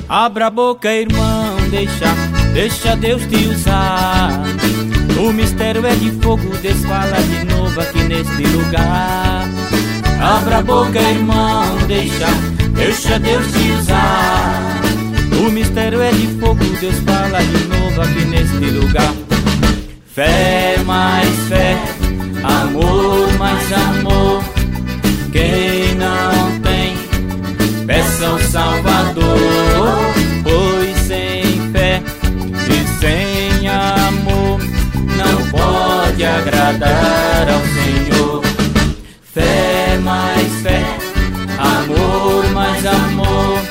Abra a boca, irmão, deixa Deus te usar. O mistério é de fogo, Deus fala de novo aqui neste lugar. Abra a boca, irmão, deixa Deus te usar. O mistério é de fogo, Deus fala de novo aqui neste lugar. Fé mais fé, amor mais amor. Quem não tem, peça ao Salvador. Pois sem fé e sem amor não pode agradar ao Senhor. Fé mais fé, amor mais amor.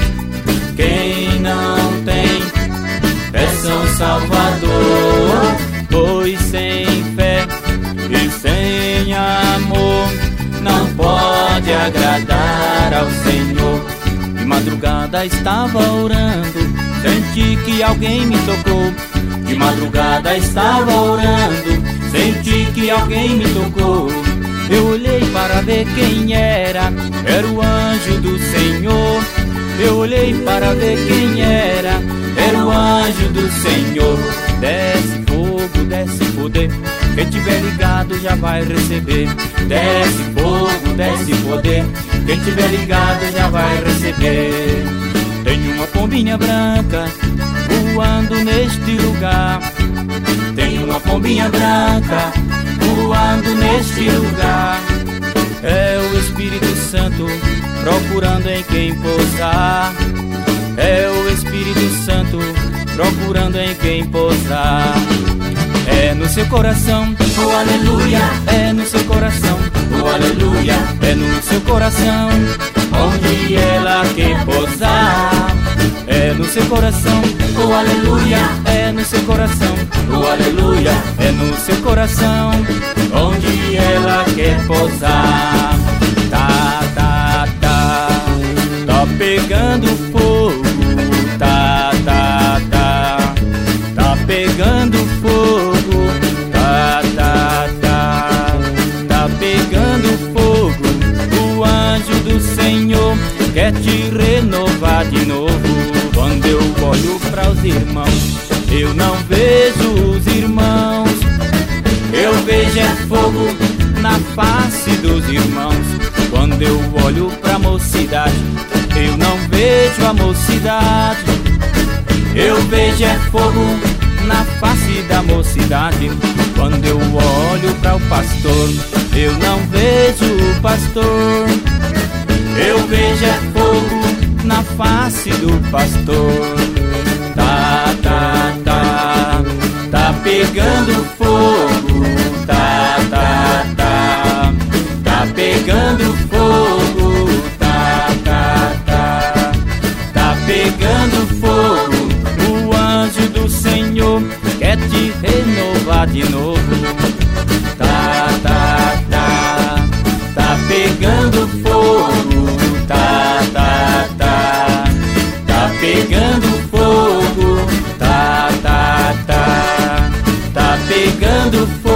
Quem não tem, peça ao Salvador. Pois sem fé e sem amor não pode agradar ao Senhor. De madrugada estava orando, senti que alguém me tocou. De madrugada estava orando, senti que alguém me tocou. Eu olhei para ver quem era o anjo do Senhor. Eu olhei para ver quem era o anjo do Senhor. Desce fogo, desce poder, quem tiver ligado já vai receber. Desce fogo, desce poder, quem tiver ligado já vai receber. Tenho uma pombinha branca voando neste lugar. Tenho uma pombinha branca voando neste lugar. É o Espírito Santo procurando em quem pousar. É o Espírito Santo procurando em quem pousar. É no seu coração, oh aleluia. É no seu coração, oh aleluia. É no seu coração onde ela quer pousar. É no seu coração, oh aleluia. É no seu coração, oh aleluia. É no seu coração onde ela quer pousar. Tá, tá, tá, tá pegando fogo. Tá, tá, tá, tá pegando fogo. Tá, tá, tá, tá pegando fogo. O anjo do Senhor quer te renovar de novo. Quando eu olho para os irmãos, eu não vejo os irmãos. Eu vejo é fogo na face dos irmãos. Quando eu olho pra mocidade, eu não vejo a mocidade. Eu vejo é fogo na face da mocidade. Quando eu olho para o pastor, eu não vejo o pastor. Eu vejo é fogo na face do pastor. Tá, tá, tá, tá pegando fogo. Tá, tá, tá, tá pegando fogo. Tá, tá, tá, tá pegando fogo. O anjo do Senhor quer te renovar de novo. Tá, tá, tá, tá pegando fogo. Tá, tá, tá, tá pegando fogo. Tá, tá, tá, tá pegando fogo.